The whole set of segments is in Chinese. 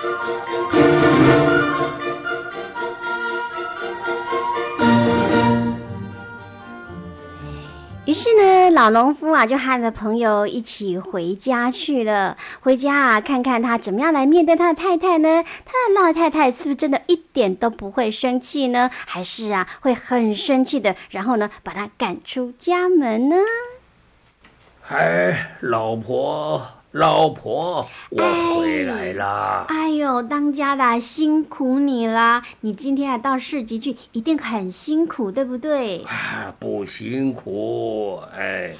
于是呢，老农夫啊就和着朋友一起回家去了。回家啊，看看他怎么样来面对他的太太呢？他的老太太是不是真的一点都不会生气呢？还是啊会很生气的，然后呢把他赶出家门呢？ 哎，老婆，我回来啦！ 哎呦，当家的辛苦你啦！你今天啊到市集去，一定很辛苦，对不对？ 啊，不辛苦，哎，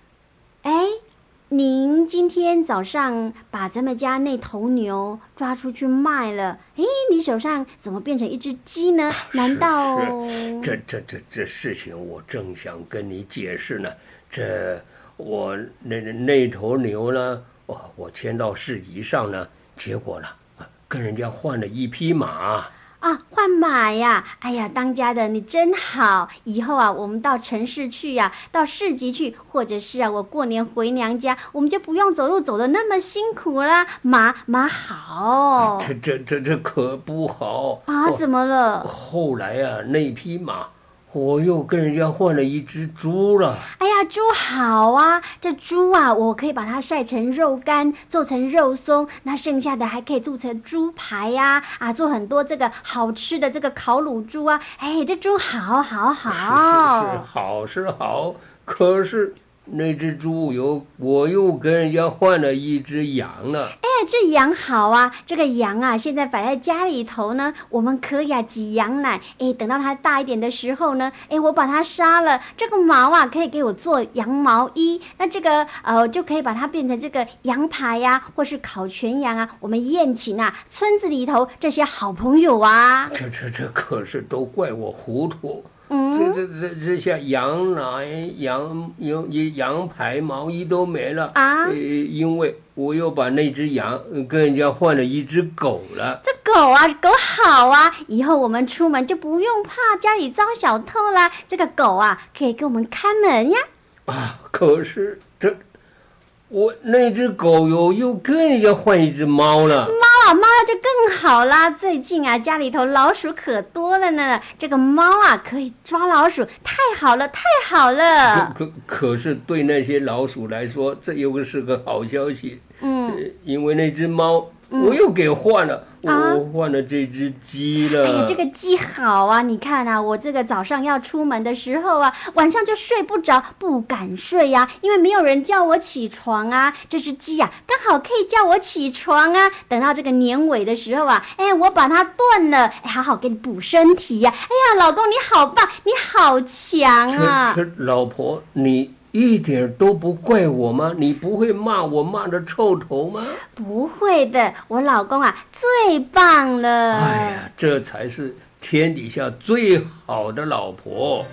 您今天早上把咱们家那头牛抓出去卖了，你手上怎么变成一只鸡呢？难道这事情我正想跟你解释呢。我那头牛呢，我牵到市集上呢，结果呢，跟人家换了一匹马。 啊，换马呀！哎呀，当家的你真好。以后啊，我们到城市去呀，到市集去，或者是啊，我过年回娘家，我们就不用走路走得那么辛苦啦。马好。 这可不好啊！怎么了？ 后来啊，那匹马我又跟人家换了一只猪了。 哎呀，猪好啊！这猪啊，我可以把它晒成肉干，做成肉松，那剩下的还可以做成猪排呀，做很多这个好吃的这个烤乳猪啊。哎，这猪好。 是好，可是那只猪我又跟人家换了一只羊了。 哎，这羊好啊！这个羊啊，现在摆在家里头呢，我们可以挤羊奶。等到它大一点的时候呢，我把它杀了，这个毛啊可以给我做羊毛衣。那这个就可以把它变成这个羊排呀，或是烤全羊啊。我们宴请啊，村子里头这些好朋友啊。 这可是都怪我糊涂。这下羊奶、羊排、毛衣都没了啊！因为我又把那只羊跟人家换了一只狗了。 这狗好啊！以后我们出门就不用怕家里遭小偷啦。这个狗啊，可以给我们看门呀。 啊，可是我那只狗又跟人家换一只猫了。 猫就更好啦！最近啊，家里头老鼠可多了呢。这个猫啊，可以抓老鼠，太好了！ 可是对那些老鼠来说，这又是个好消息。因为那只猫我又给换了。我换了这只鸡了。 哎呀，这个鸡好啊！你看啊，我这个早上要出门的时候啊，晚上就睡不着，不敢睡呀，因为没有人叫我起床啊。这只鸡呀，刚好可以叫我起床啊。等到这个年尾的时候啊，我把它炖了，好好给你补身体呀。哎呀，老公你好棒，你好强啊！ 这老婆你一点都不怪我吗？你不会骂我骂得臭头吗？ 不会的，我老公啊最棒了。 哎呀，这才是天底下最好的老婆。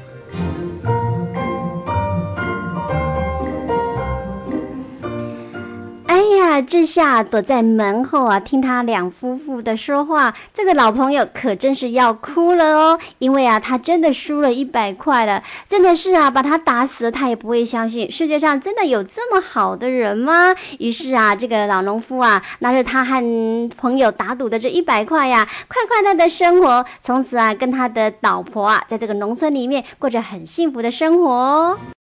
哎呀，这下躲在门后啊，听他两夫妇的说话，这个老朋友可真是要哭了哦。因为啊，他真的输了100块了，真的是啊，把他打死了，他也不会相信世界上真的有这么好的人吗？于是啊，这个老农夫啊，拿着他和朋友打赌的这100块呀，快快乐的生活，从此啊，跟他的老婆啊，在这个农村里面过着很幸福的生活哦。